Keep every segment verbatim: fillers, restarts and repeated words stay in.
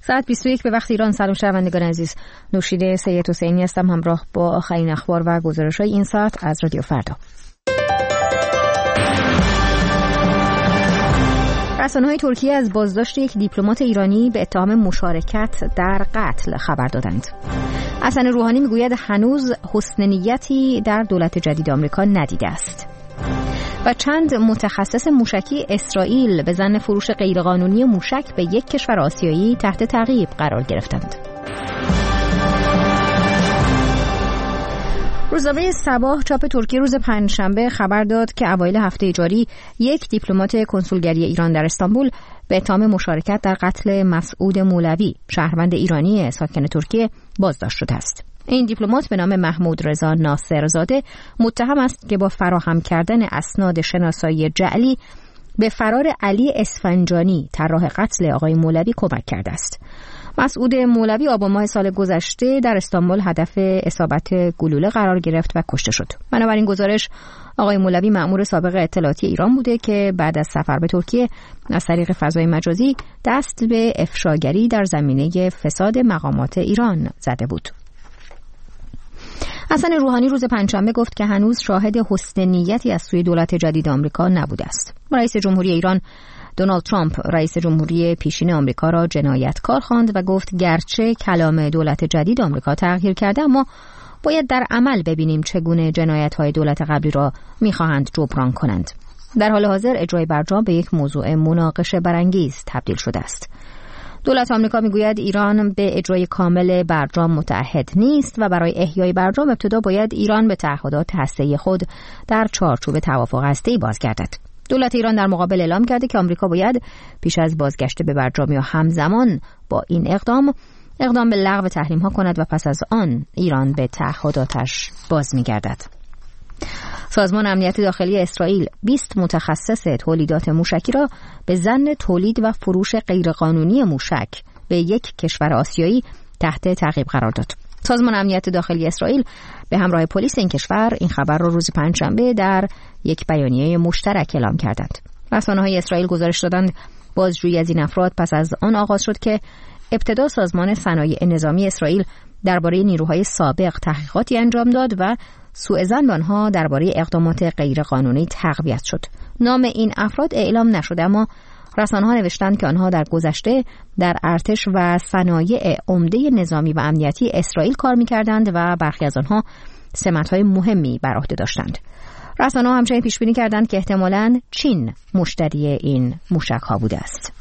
ساعت بیست و یک به وقت ایران. سلام شنوندگان عزیز، نوشیده سید حسینی هستم همراه با آخرین اخبار و گزارش‌های این ساعت از رادیو فردا. رسانه‌های ترکیه از بازداشت یک دیپلمات ایرانی به اتهام مشارکت در قتل خبر دادند. حسن روحانی میگوید هنوز حسن نیتی در دولت جدید آمریکا ندیده است. و چند متخصص موشکی اسرائیل به ظن فروش غیرقانونی موشک به یک کشور آسیایی تحت تعقیب قرار گرفتند. روزنامه صباح چاپ ترکیه روز پنجشنبه خبر داد که اوایل هفته جاری یک دیپلمات کنسولگری ایران در استانبول به اتهام مشارکت در قتل مسعود مولوی، شهروند ایرانی ساکن ترکیه، بازداشت شده است. این دیپلمات به نام محمود رضا ناصرزاده متهم است که با فراهم کردن اسناد شناسایی جعلی به فرار علی اسفنجانی، طراح قتل آقای مولوی، کمک کرده است. مسعود مولوی آبان ماه سال گذشته در استانبول هدف اصابت گلوله قرار گرفت و کشته شد. بنابراین گزارش آقای مولوی مأمور سابق اطلاعاتی ایران بوده که بعد از سفر به ترکیه از طریق فضای مجازی دست به افشاگری در زمینه فساد مقامات ایران زده بود. حسن روحانی روز پنجشنبه گفت که هنوز شاهد حسن نیتی از سوی دولت جدید آمریکا نبوده است. رئیس جمهوری ایران دونالد ترامپ رئیس جمهوری پیشین آمریکا را جنایتکار خواند و گفت گرچه کلام دولت جدید آمریکا تغییر کرده، اما باید در عمل ببینیم چگونه جنایت‌های دولت قبلی را می‌خواهند جبران کنند. در حال حاضر اجرای برجام به یک موضوع مناقشه برانگیز تبدیل شده است. دولت آمریکا میگوید ایران به اجرای کامل برجام متعهد نیست و برای احیای برجام ابتدا باید ایران به تعهدات هسته‌ای خود در چارچوب توافق هسته‌ای بازگردد. دولت ایران در مقابل اعلام کرده که آمریکا باید پیش از بازگشت به برجام یا همزمان با این اقدام اقدام به لغو تحریم‌ها کند و پس از آن ایران به تعهداتش باز می‌گردد. سازمان امنیت داخلی اسرائیل بیست متخصص تولیدات موشکی را به ظن تولید و فروش غیرقانونی موشک به یک کشور آسیایی تحت تعقیب قرار داد. سازمان امنیت داخلی اسرائیل به همراه پلیس این کشور این خبر را روز پنجشنبه در یک بیانیه مشترک اعلام کردند. رسانه‌های اسرائیل گزارش دادند بازجویی از این افراد پس از آن آغاز شد که ابتدا سازمان صنایع نظامی اسرائیل درباره نیروهای سابق تحقیقاتی انجام داد و سوء ظن آنها درباره اقدامات غیرقانونی تقویت شد. نام این افراد اعلام نشد، اما رسانه‌ها نوشتند که آنها در گذشته در ارتش و صنایع عمده نظامی و امنیتی اسرائیل کار می‌کردند و برخی از آنها سمت‌های مهمی بر عهده داشتند. رسانه‌ها همچنین پیش‌بینی کردند که احتمالاً چین مشتری این موشک‌ها بوده است.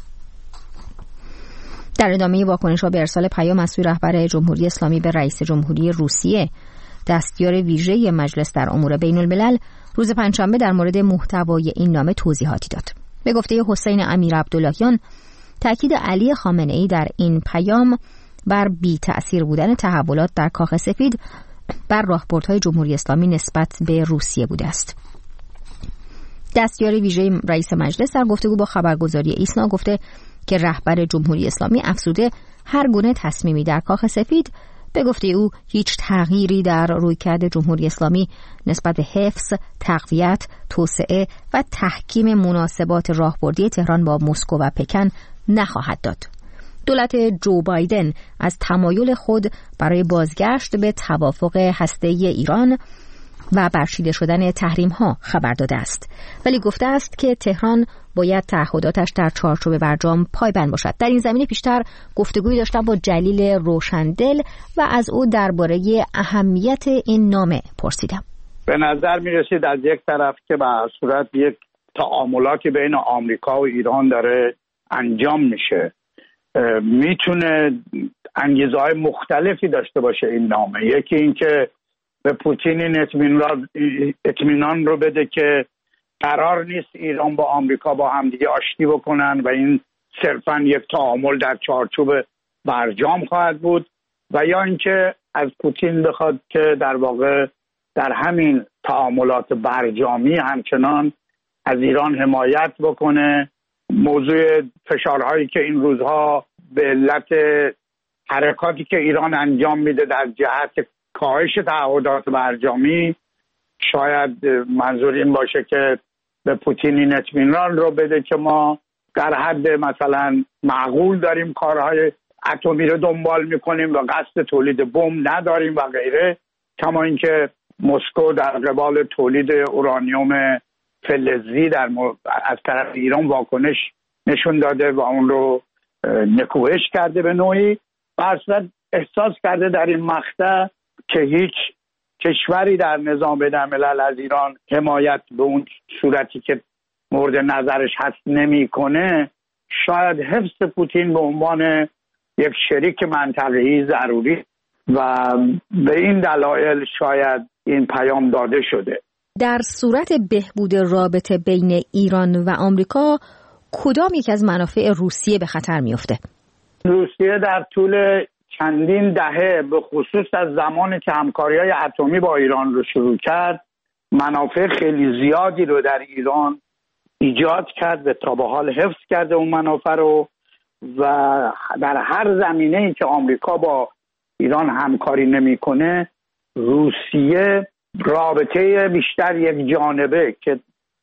در ادامه واکنش‌ها به ارسال پیام از سوی رهبر جمهوری اسلامی به رئیس جمهوری روسیه، دستیار ویژه مجلس در امور بین‌الملل روز پنجشنبه در مورد محتوای این نامه توضیحاتی داد. به گفته حسین امیر عبداللهیان، تأکید علی خامنه‌ای در این پیام بر بی تأثیر بودن تحولات در کاخ سفید بر راهبردهای جمهوری اسلامی نسبت به روسیه بوده است. دستیار ویژه رئیس مجلس در گفتگو با خبرگزاری ایسنا گفته که رهبر جمهوری اسلامی افزوده هر گونه تصمیمی در کاخ سفید به گفته او هیچ تغییری در رویکرد جمهوری اسلامی نسبت به حفظ، تقویت، توسعه و تحکیم مناسبات راهبردی تهران با مسکو و پکن نخواهد داد. دولت جو بایدن از تمایل خود برای بازگشت به توافق هسته‌ای ایران و برچیده شدن تحریم‌ها خبر داده است، ولی گفته است که تهران باید تعهداتش در چارچوب برجام پایبند باشد. در این زمینه پیشتر گفتگویی داشتم با جلیل روشندل و از او درباره اهمیت این نامه پرسیدم. به نظر می رسید از یک طرف که به صورت یک تعاملاتی بین آمریکا و ایران داره انجام میشه، میتونه انگیزه‌های مختلفی داشته باشه این نامه. یکی این که به پوتین این اطمینان رو بده که قرار نیست ایران با آمریکا با همدیگه آشتی بکنن و این صرفاً یک تعامل در چارچوب برجام خواهد بود، و یا اینکه از پوتین بخواد که در واقع در همین تعاملات برجامی همچنان از ایران حمایت بکنه. موضوع فشارهایی که این روزها به علت حرکاتی که ایران انجام میده در جهت کاهش تعهدات برجامی، شاید منظور این باشه که به پوتین این اطمینان رو بده که ما در حد مثلا معقول داریم کارهای اتمی رو دنبال میکنیم و قصد تولید بمب نداریم و غیره. کما اینکه مسکو در قبال تولید اورانیوم فلزی در م... از طرف ایران واکنش نشون داده و اون رو نکوهش کرده به نوعی. برصورت احساس کرده در این مقطع که هیچ کشوری در نظام بین‌الملل از ایران حمایت به اون صورتی که مورد نظرش هست نمیکنه، شاید حفظ پوتین به عنوان یک شریک منطقه‌ای ضروری و به این دلایل شاید این پیام داده شده. در صورت بهبود رابطه بین ایران و آمریکا کدام یک از منافع روسیه به خطر میفته؟ روسیه در طول چندین دهه به خصوص از زمانی که همکاری‌های اتمی با ایران رو شروع کرد منافع خیلی زیادی رو در ایران ایجاد کرد و تا به حال حفظ کرده اون منافع رو و در هر زمینه‌ای که آمریکا با ایران همکاری نمی‌کنه روسیه رابطه بیشتر یک جانبه که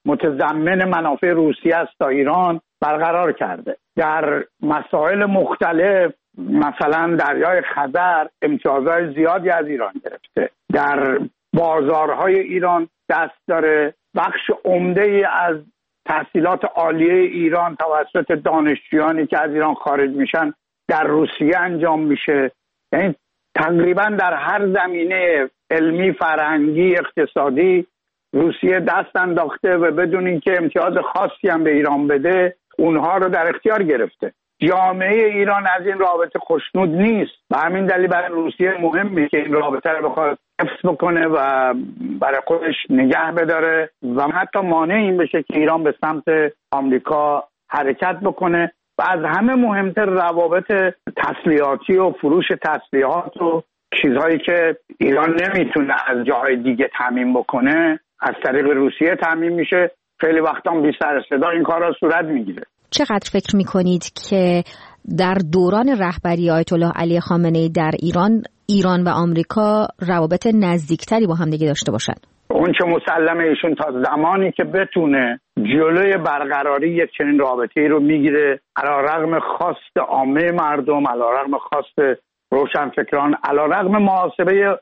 متضمن منافع روسیه است تا ایران برقرار کرده. در مسائل مختلف مثلا دریای خزر امتیازهای زیادی از ایران گرفته، در بازارهای ایران دست داره، بخش عمده‌ای از تحصیلات عالیه ایران توسط دانشجویانی که از ایران خارج میشن در روسیه انجام میشه. یعنی تقریبا در هر زمینه علمی، فرهنگی، اقتصادی روسیه دست انداخته و بدون اینکه امتیاز خاصی هم به ایران بده اونها رو در اختیار گرفته. جامعه ایران از این رابطه خوشنود نیست و همین دلیل برای روسیه مهمه که این رابطه رو بخواد حفظ بکنه و برای خودش نگه بداره و حتی مانع این بشه که ایران به سمت آمریکا حرکت بکنه و از همه مهمتر روابط تسلیحاتی و فروش تسلیحات و چیزهایی که ایران نمیتونه از جاهای دیگه تامین بکنه از طریق روسیه تامین میشه. خیلی وقتا بی سر صدا این کارا صورت میگیره. چقدر فکر میکنید که در دوران رهبری آیت الله علی خامنه‌ای در ایران ایران و آمریکا روابط نزدیکتری با هم دیگه داشته باشن؟ اون چه مسلمه ایشون تا زمانی که بتونه جلوی برقراری یک چنین رابطه‌ای رو میگیره علیرغم خواست عامه مردم، علیرغم خواست روشنفکران، علیرغم محاسبه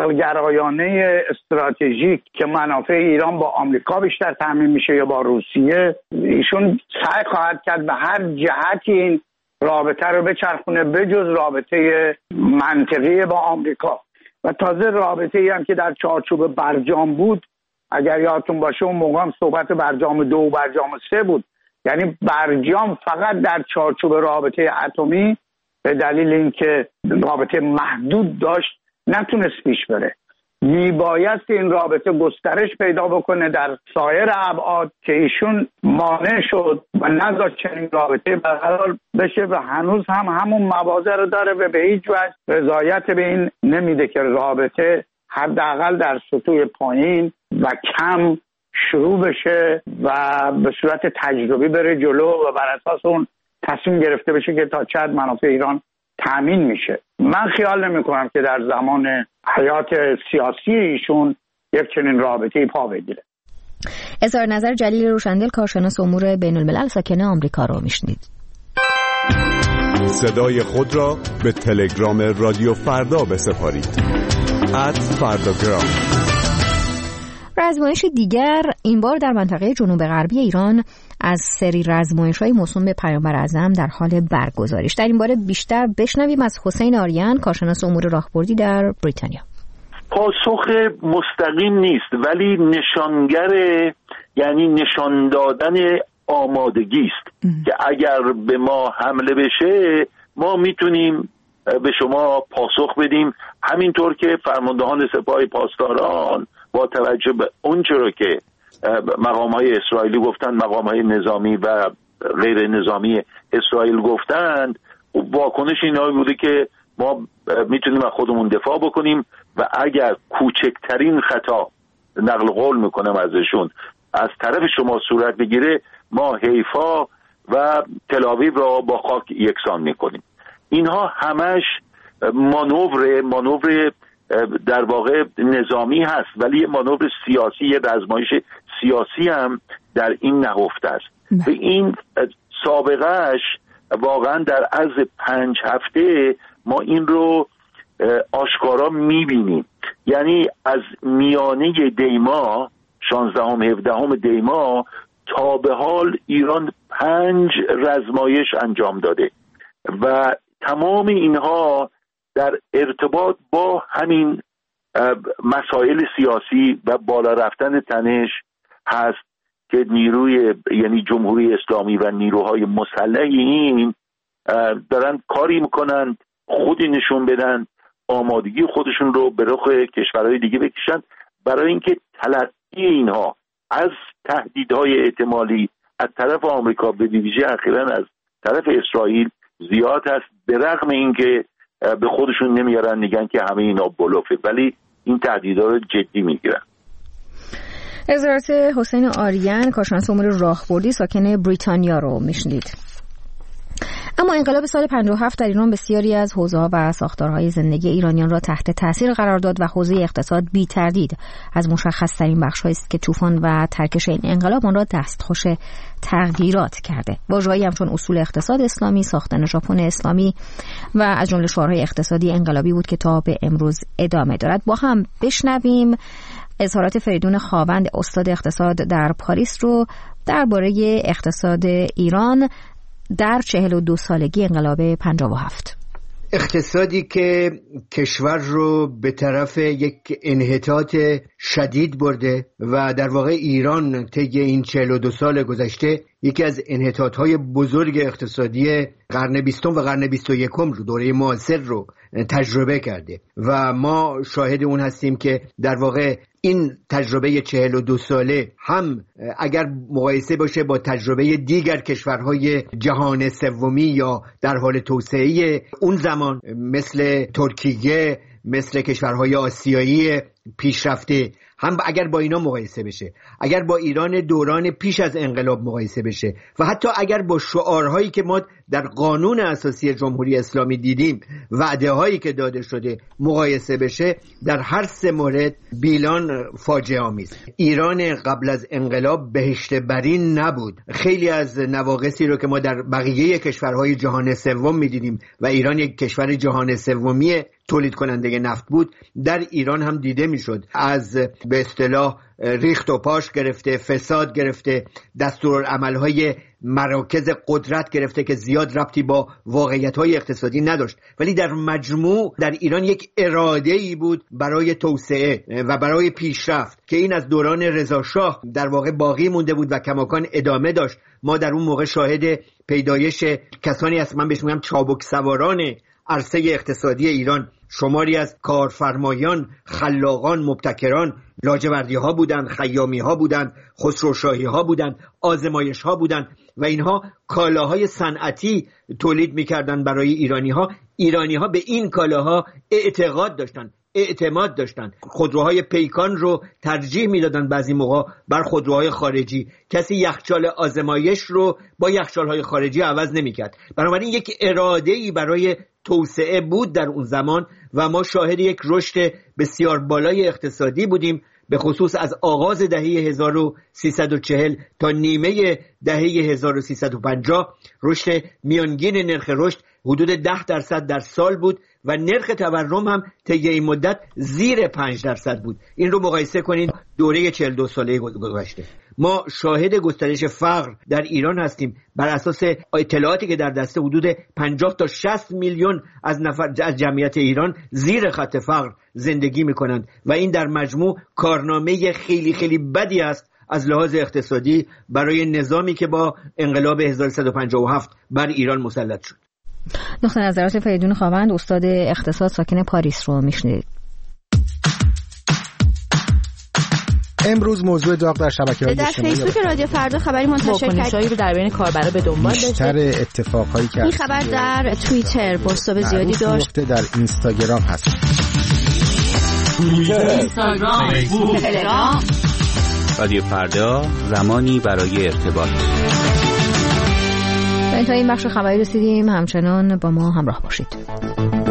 عقلگرایانه استراتژیک که منافع ایران با آمریکا بیشتر تامین میشه یا با روسیه، ایشون سعی خواهد کرد به هر جهتی این رابطه رو بچرخونه بجز رابطه منطقی با آمریکا. و تازه رابطه‌ای هم که در چارچوب برجام بود، اگر یادتون باشه اون موقع هم صحبت برجام دو و برجام سه بود، یعنی برجام فقط در چارچوب رابطه اتمی به دلیل اینکه رابطه محدود داشت نتونست پیش بره. میبایست این رابطه گسترش پیدا بکنه در سایر ابعاد که ایشون مانع شد و نذاشت چنین رابطه برقرار بشه و هنوز هم همون مواضع رو داره و به هیچ وجه رضایت به این نمیده که رابطه حداقل در سطوح پایین و کم شروع بشه و به صورت تجربی بره جلو و بر اساس اون تصمیم گرفته بشه که تا چقدر منافع ایران تامین میشه. من خیال نمی کنم که در زمان حیات سیاسی ایشون یک چنین رابطه‌ای پا بگیره. اظهار نظر جلیل روشندل، کارشناس امور بین الملل ساکن آمریکا رو میشنید. صدای خود را به تلگرام رادیو فردا بسپارید. ات فرداگرام. رزمایش دیگر این بار در منطقه جنوب غربی ایران از سری رزمایش‌های موسوم به پیامبر اعظم در حال برگزاریش. در این باره بیشتر بشنویم از حسین آریان، کارشناس امور راهبردی در بریتانیا. پاسخ مستقیم نیست ولی نشانگر، یعنی نشان دادن آمادگی است که اگر به ما حمله بشه ما میتونیم به شما پاسخ بدیم، همینطور که فرماندهان سپاه پاسداران با توجه به اون چرا که مقام‌های اسرائیلی گفتن، مقام‌های نظامی و غیر نظامی اسرائیل گفتند، واکنش اینها بوده که ما میتونیم از خودمون دفاع بکنیم و اگر کوچکترین خطا، نقل قول میکنم ازشون، از طرف شما صورت بگیره ما حیفا و تل‌آویو را با خاک یکسان میکنیم. اینها همش مانور مانور در واقع نظامی هست ولی یه مانور سیاسی، یه رزمایش سیاسی هم در این نهفته است. و این سابقهش واقعا در عرض پنج هفته ما این رو آشکارا میبینیم. یعنی از میانه دیما شانزدهم هفدهم دیما تا به حال ایران پنج رزمایش انجام داده و تمام اینها در ارتباط با همین مسائل سیاسی و بالا رفتن تنش هست که نیروی یعنی جمهوری اسلامی و نیروهای مسلح این دارن کاری میکنن خودی نشون بدن، آمادگی خودشون رو به رخ کشورهای دیگه بکشن برای اینکه تلقی اینها از تهدیدهای احتمالی از طرف آمریکا به ویژه اخیراً از طرف اسرائیل زیاد هست، به رغم اینکه به خودشون نمیارن نگن که همه اینا بلوفه، ولی این تهدیدها رو جدی میگیرن. اظهارات حسین آریان کارشناس امور راهبردی ساکن بریتانیا رو میشنید. اما انقلاب سال پنجاه و هفت در ایران بسیاری از حوزه‌ها و ساختارهای زندگی ایرانیان را تحت تاثیر قرار داد و حوزه اقتصاد بی تردید از مشخص‌ترین بخش‌هایی است که طوفان و ترکش این انقلاب آن را دستخوش تغییرات کرده. واژه‌هایی همچون اصول اقتصاد اسلامی، ساختن ژاپن اسلامی و از جمله شعارهای اقتصادی انقلابی بود که تا به امروز ادامه دارد. با هم بشنویم اظهارات فریدون خاوند استاد اقتصاد در پاریس رو درباره اقتصاد ایران در چهل و دو سالگی انقلاب پنجاه و هفت. اقتصادی که کشور رو به طرف یک انحطاط شدید برده و در واقع ایران طی این چهل و دو سال گذشته یکی از انحطاط‌های بزرگ اقتصادی قرن بیستم و قرن بیست و یکم رو، دوره معاصر رو تجربه کرده و ما شاهد اون هستیم که در واقع این تجربه چهل و دو ساله هم اگر مقایسه باشه با تجربه دیگر کشورهای جهان سومی یا در حال توسعه اون زمان مثل ترکیه، مثل کشورهای آسیایی پیشرفته، هم اگر با اینا مقایسه بشه، اگر با ایران دوران پیش از انقلاب مقایسه بشه و حتی اگر با شعارهایی که ما در قانون اساسی جمهوری اسلامی دیدیم، وعده هایی که داده شده مقایسه بشه، در هر سه مورد بیلان فاجعه آمیز. ایران قبل از انقلاب بهشت برین نبود. خیلی از نواقصی رو که ما در بقیه کشورهای جهان سوم میدیدیم و ایران یک کشور جهان سومی تولید کننده نفت بود، در ایران هم دیده میشد. از به اصطلاح ریخت و پاش گرفته، فساد گرفته، دستورالعمل‌های مراکز قدرت گرفته که زیاد ربطی با واقعیت‌های اقتصادی نداشت، ولی در مجموع در ایران یک اراده‌ای بود برای توسعه و برای پیشرفت که این از دوران رضا شاه در واقع باقی مونده بود و کماکان ادامه داشت. ما در اون موقع شاهد پیدایش کسانی هستیم، من بهش میگم چابک سواران عرصه اقتصادی ایران، شماری از کارفرمایان، خلاقان، مبتکران، لاجوردی ها بودند، خیامی ها بودند، خسروشاهی ها بودند، آزمایش ها بودند و اینها کالاهای صنعتی تولید میکردند برای ایرانی ها. ایرانی ها به این کالاها اعتقاد داشتند، اعتماد داشتند. خودروهای پیکان رو ترجیح میدادن بعضی موقع بر خودروهای خارجی. کسی یخچال آزمایش رو با یخچال‌های خارجی عوض نمی‌کرد. بنابراین یک اراده‌ای برای توسعه بود در اون زمان و ما شاهد یک رشد بسیار بالای اقتصادی بودیم، به خصوص از آغاز دهه هزار و سیصد و چهل تا نیمه دهه هزار و سیصد و پنجاه رشد میانگین نرخ رشد حدود ده درصد در سال بود و نرخ تورم هم طی این مدت زیر پنج درصد بود. این رو مقایسه کنین دوره چهل و دو ساله گذشته. ما شاهد گسترش فقر در ایران هستیم. بر اساس اطلاعاتی که در دست حدود پنجاه تا شصت میلیون از نفر از جمعیت ایران زیر خط فقر زندگی میکنند و این در مجموع کارنامه خیلی خیلی بدی است از لحاظ اقتصادی برای نظامی که با انقلاب هزار و سیصد و پنجاه و هفت بر ایران مسلط شد. نقطه نظرات فریدون خاوند استاد اقتصاد ساکن پاریس رو میشنید. امروز موضوع داغ در شبکه‌های اجتماعی در فیسبوک رادیو فردا خبری منتشر کرد رو در بین کاربرا به دنبال داشته. بیشتر اتفاقایی که این خبر در توییتر بازتاب زیادی داشت. در اینستاگرام هست. اینستاگرام، فیسبوک، تلگرام. رادیو فردا، زمانی برای ارتباط. تا این بخش خبری رسیدیم، همچنان با ما همراه باشید.